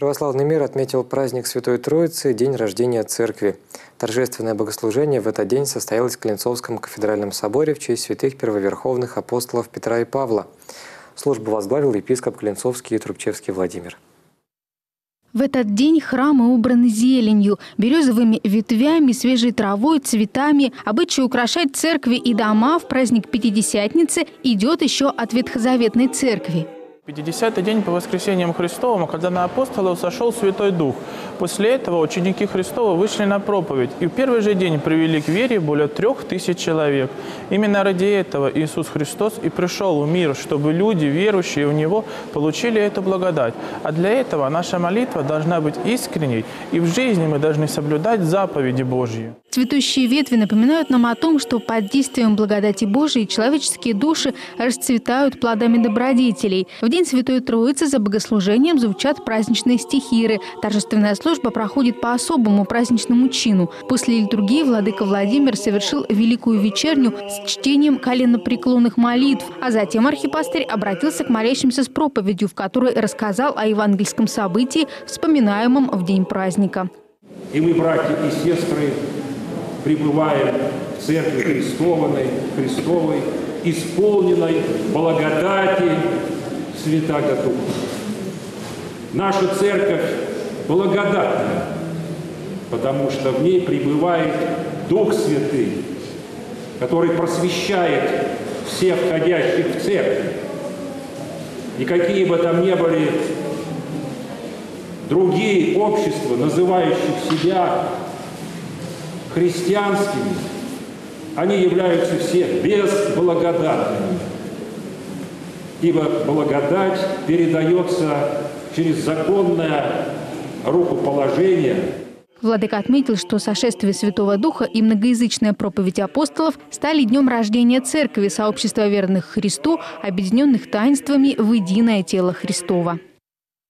Православный мир отметил праздник Святой Троицы – День рождения Церкви. Торжественное богослужение в этот день состоялось в Клинцовском кафедральном соборе в честь святых первоверховных апостолов Петра и Павла. Службу возглавил епископ Клинцовский и Трубчевский Владимир. В этот день храмы убраны зеленью, березовыми ветвями, свежей травой, цветами. Обычай украшать церкви и дома в праздник Пятидесятницы идет еще от Ветхозаветной церкви. 50-й день по воскресениям Христовым, когда на апостолов сошел Святой Дух. После этого ученики Христова вышли на проповедь и в первый же день привели к вере более 3000 человек. Именно ради этого Иисус Христос и пришел в мир, чтобы люди, верующие в Него, получили эту благодать. А для этого наша молитва должна быть искренней, и в жизни мы должны соблюдать заповеди Божьи. Цветущие ветви напоминают нам о том, что под действием благодати Божией человеческие души расцветают плодами добродетелей. В день Святой Троицы за богослужением звучат праздничные стихиры. Торжественная служба проходит по особому праздничному чину. После литургии владыка Владимир совершил великую вечерню с чтением коленопреклонных молитв, а затем архипастырь обратился к молящимся с проповедью, в которой рассказал о евангельском событии, вспоминаемом в день праздника. И мы, братья и сестры, пребываем в Церкви Христовой, исполненной благодати Святаго Духа. Наша Церковь благодатная, потому что в ней пребывает Дух Святый, который просвещает всех входящих в Церковь. И какие бы там ни были другие общества, называющих себя христианскими, они являются все безблагодатными. Ибо благодать передается через законное рукоположение. Владыка отметил, что сошествие Святого Духа и многоязычная проповедь апостолов стали днем рождения Церкви, сообщества верных Христу, объединенных таинствами в единое тело Христово.